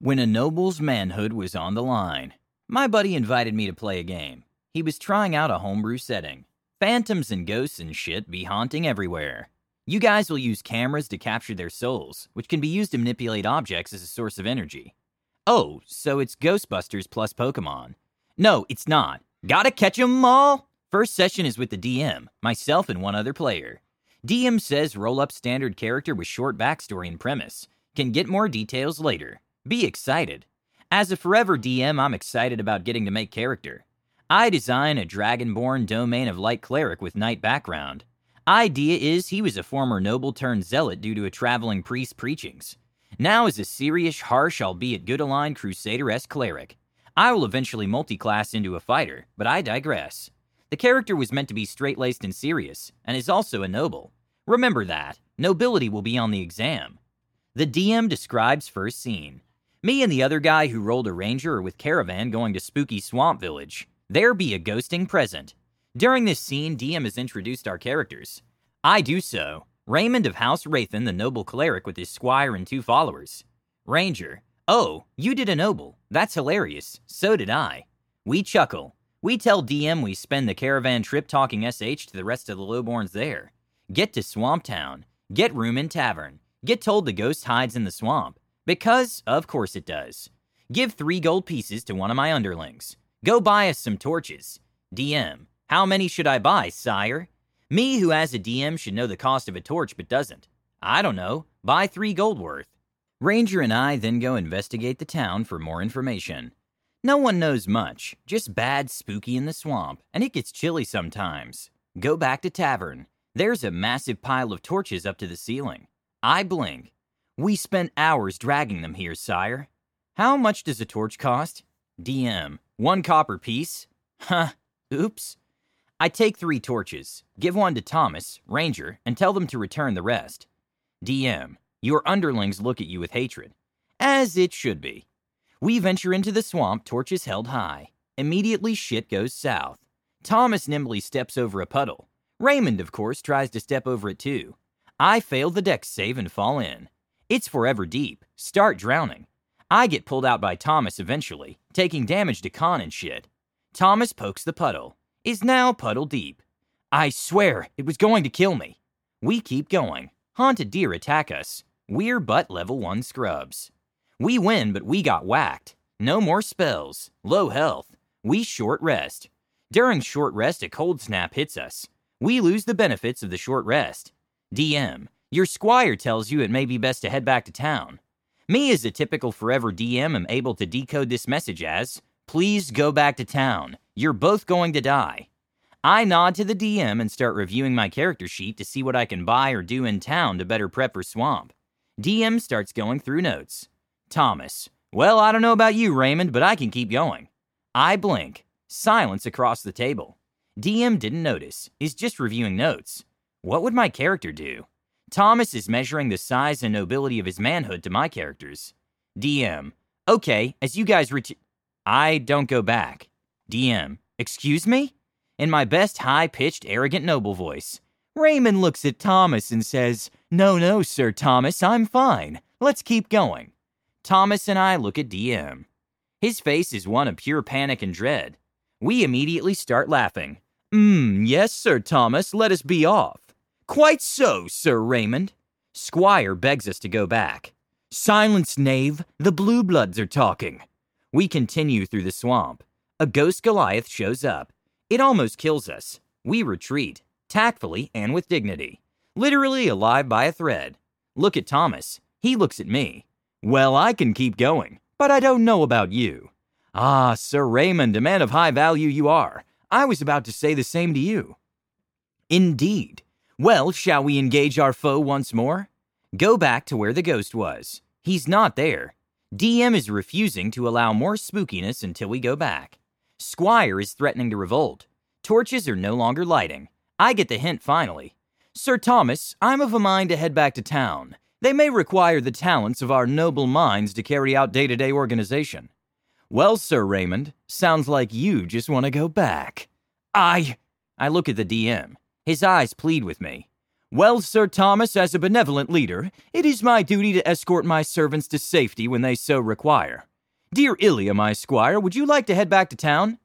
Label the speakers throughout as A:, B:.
A: When a noble's manhood was on the line, my buddy invited me to play a game. He was trying out a homebrew setting. Phantoms and ghosts and shit be haunting everywhere. You guys will use cameras to capture their souls, which can be used to manipulate objects as a source of energy. Oh, so it's Ghostbusters plus Pokemon. No, it's not. Gotta catch 'em all? First session is with the DM, myself and one other player. DM says roll up standard character with short backstory and premise. Can get more details later. Be excited. As a forever DM, I'm excited about getting to make character. I design a dragonborn domain of light cleric with knight background. Idea is he was a former noble turned zealot due to a traveling priest's preachings. Now is a serious, harsh, albeit good-aligned crusader-esque cleric. I will eventually multi-class into a fighter, but I digress. The character was meant to be straight-laced and serious, and is also a noble. Remember that. Nobility will be on the exam. The DM describes first scene. Me and the other guy who rolled a ranger are with caravan going to spooky swamp village. There be a ghosting present. During this scene, DM has introduced our characters. I do so. Raymond of House Wraithen, the noble cleric with his squire and 2 followers. Ranger. Oh, you did a noble. That's hilarious. So did I. We chuckle. We tell DM we spend the caravan trip talking SH to the rest of the lowborns there. Get to Swamp Town. Get room in tavern. Get told the ghost hides in the swamp. Because, of course it does. Give 3 gold pieces to one of my underlings. Go buy us some torches. DM. How many should I buy, sire? Me, who as a DM should know the cost of a torch but doesn't. I don't know. Buy 3 gold worth. Ranger and I then go investigate the town for more information. No one knows much, just bad spooky in the swamp, and it gets chilly sometimes. Go back to tavern. There's a massive pile of torches up to the ceiling. I blink. We spent hours dragging them here, sire. How much does a torch cost? DM. 1 copper piece? Huh. Oops. I take 3 torches, give 1 to Thomas, Ranger, and tell them to return the rest. DM. Your underlings look at you with hatred. As it should be. We venture into the swamp, torches held high. Immediately shit goes south. Thomas nimbly steps over a puddle. Raymond, of course, tries to step over it too. I fail the dex save and fall in. It's forever deep. Start drowning. I get pulled out by Thomas eventually, taking damage to Con and shit. Thomas pokes the puddle. Is now puddle deep. I swear, it was going to kill me. We keep going. Haunted deer attack us. We're but level 1 scrubs. We win, but we got whacked. No more spells. Low health. We short rest. During short rest, a cold snap hits us. We lose the benefits of the short rest. DM. Your squire tells you it may be best to head back to town. Me as a typical forever DM am able to decode this message as, please go back to town. You're both going to die. I nod to the DM and start reviewing my character sheet to see what I can buy or do in town to better prep for swamp. DM starts going through notes. Thomas. Well, I don't know about you, Raymond, but I can keep going. I blink. Silence across the table. DM didn't notice. Is just reviewing notes. What would my character do? Thomas is measuring the size and nobility of his manhood to my characters. DM. Okay, as you guys I don't go back. DM. Excuse me? In my best high-pitched, arrogant noble voice. Raymond looks at Thomas and says, No, Sir Thomas, I'm fine. Let's keep going. Thomas and I look at DM. His face is one of pure panic and dread. We immediately start laughing. Yes, Sir Thomas, let us be off. Quite so, Sir Raymond. Squire begs us to go back. Silence, knave. The blue bloods are talking. We continue through the swamp. A ghost Goliath shows up. It almost kills us. We retreat, tactfully and with dignity. Literally alive by a thread. Look at Thomas. He looks at me. Well, I can keep going, but I don't know about you. Ah, Sir Raymond, a man of high value you are. I was about to say the same to you. Indeed. Well, shall we engage our foe once more? Go back to where the ghost was. He's not there. DM is refusing to allow more spookiness until we go back. Squire is threatening to revolt. Torches are no longer lighting. I get the hint finally. Sir Thomas, I'm of a mind to head back to town. They may require the talents of our noble minds to carry out day-to-day organization. Well, Sir Raymond, sounds like you just want to go back. I look at the DM. His eyes plead with me. Well, Sir Thomas, as a benevolent leader, it is my duty to escort my servants to safety when they so require. Dear Ilya, my squire, would you like to head back to town?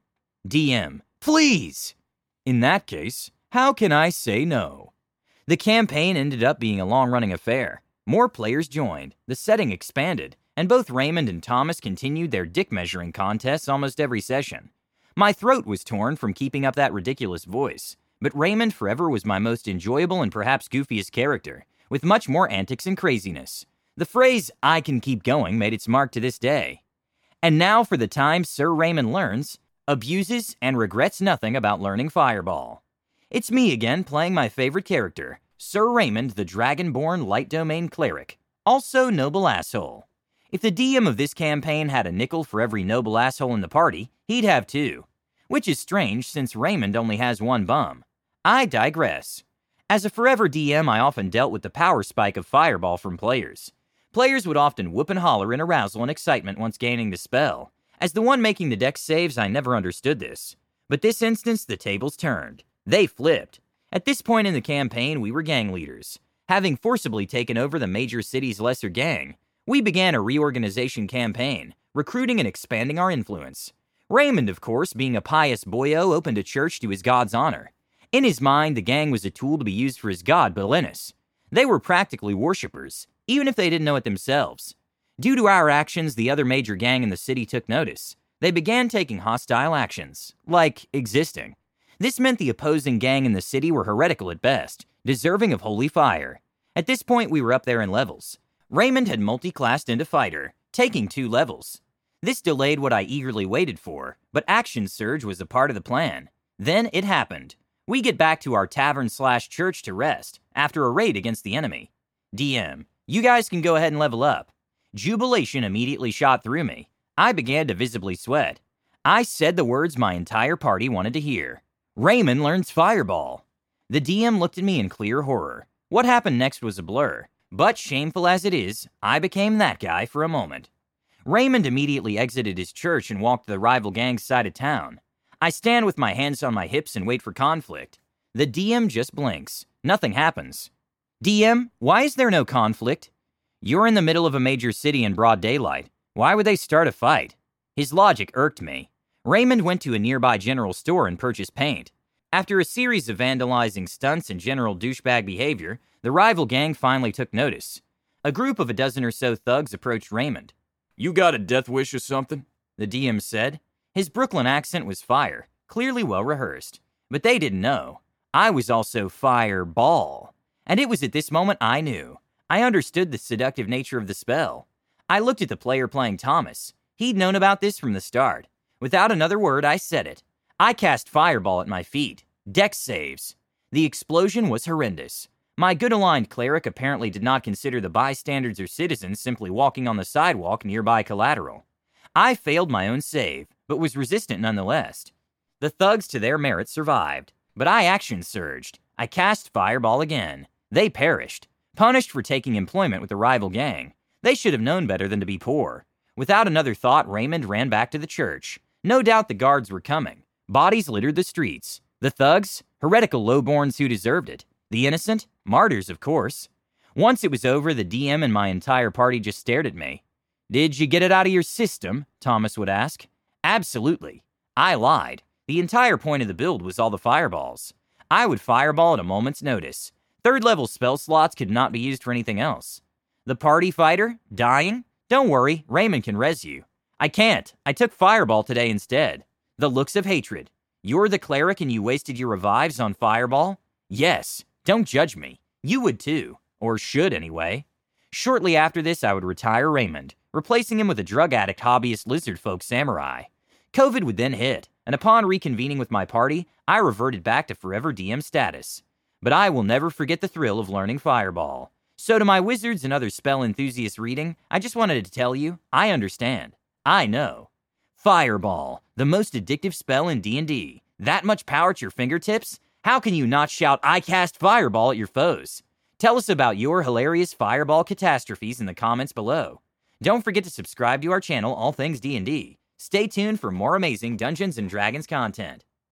A: DM. Please! In that case, how can I say no? The campaign ended up being a long-running affair. More players joined, the setting expanded, and both Raymond and Thomas continued their dick-measuring contests almost every session. My throat was torn from keeping up that ridiculous voice, but Raymond forever was my most enjoyable and perhaps goofiest character, with much more antics and craziness. The phrase, "I can keep going," made its mark to this day. And now for the time Sir Raymond learns, abuses, and regrets nothing about learning Fireball. It's me again playing my favorite character, Sir Raymond the Dragonborn Light Domain Cleric, also Noble Asshole. If the DM of this campaign had a nickel for every noble asshole in the party, he'd have two. Which is strange since Raymond only has one bum. I digress. As a forever DM, I often dealt with the power spike of Fireball from players. Players would often whoop and holler in arousal and excitement once gaining the spell. As the one making the dex saves, I never understood this. But this instance, the tables turned. They flipped. At this point in the campaign, we were gang leaders. Having forcibly taken over the major city's lesser gang, we began a reorganization campaign, recruiting and expanding our influence. Raymond, of course, being a pious boyo, opened a church to his god's honor. In his mind, the gang was a tool to be used for his god, Belenus. They were practically worshippers, even if they didn't know it themselves. Due to our actions, the other major gang in the city took notice. They began taking hostile actions, like existing. This meant the opposing gang in the city were heretical at best, deserving of holy fire. At this point, we were up there in levels. Raymond had multi-classed into fighter, taking 2 levels. This delayed what I eagerly waited for, but Action Surge was a part of the plan. Then it happened. We get back to our tavern/church to rest, after a raid against the enemy. DM, you guys can go ahead and level up. Jubilation immediately shot through me. I began to visibly sweat. I said the words my entire party wanted to hear. Raymond learns Fireball. The DM looked at me in clear horror. What happened next was a blur, but shameful as it is, I became that guy for a moment. Raymond immediately exited his church and walked to the rival gang's side of town. I stand with my hands on my hips and wait for conflict. The DM just blinks. Nothing happens. DM, why is there no conflict? You're in the middle of a major city in broad daylight. Why would they start a fight? His logic irked me. Raymond went to a nearby general store and purchased paint. After a series of vandalizing stunts and general douchebag behavior, the rival gang finally took notice. A group of a dozen or so thugs approached Raymond. You got a death wish or something? The DM said. His Brooklyn accent was fire, clearly well rehearsed. But they didn't know. I was also Fireball. And it was at this moment I knew. I understood the seductive nature of the spell. I looked at the player playing Thomas. He'd known about this from the start. Without another word, I said it. I cast Fireball at my feet. Dex saves. The explosion was horrendous. My good-aligned cleric apparently did not consider the bystanders or citizens simply walking on the sidewalk nearby collateral. I failed my own save, but was resistant nonetheless. The thugs, to their merit, survived, but I action surged. I cast Fireball again. They perished, punished for taking employment with the rival gang. They should have known better than to be poor. Without another thought, Raymond ran back to the church. No doubt the guards were coming. Bodies littered the streets. The thugs, heretical lowborns who deserved it. The innocent, martyrs, of course. Once it was over, the DM and my entire party just stared at me. Did you get it out of your system? Thomas would ask. Absolutely. I lied. The entire point of the build was all the fireballs. I would fireball at a moment's notice. 3rd level spell slots could not be used for anything else. The party fighter? Dying? Don't worry, Raymond can res you. I can't. I took Fireball today instead. The looks of hatred. You're the cleric and you wasted your revives on Fireball? Yes. Don't judge me. You would too. Or should anyway. Shortly after this, I would retire Raymond, replacing him with a drug addict hobbyist lizard folk samurai. COVID would then hit, and upon reconvening with my party, I reverted back to forever DM status. But I will never forget the thrill of learning Fireball. So to my wizards and other spell enthusiasts reading, I just wanted to tell you, I understand. I know. Fireball, the most addictive spell in D&D. That much power at your fingertips? How can you not shout, I cast Fireball at your foes? Tell us about your hilarious Fireball catastrophes in the comments below. Don't forget to subscribe to our channel, All Things D&D. Stay tuned for more amazing Dungeons & Dragons content.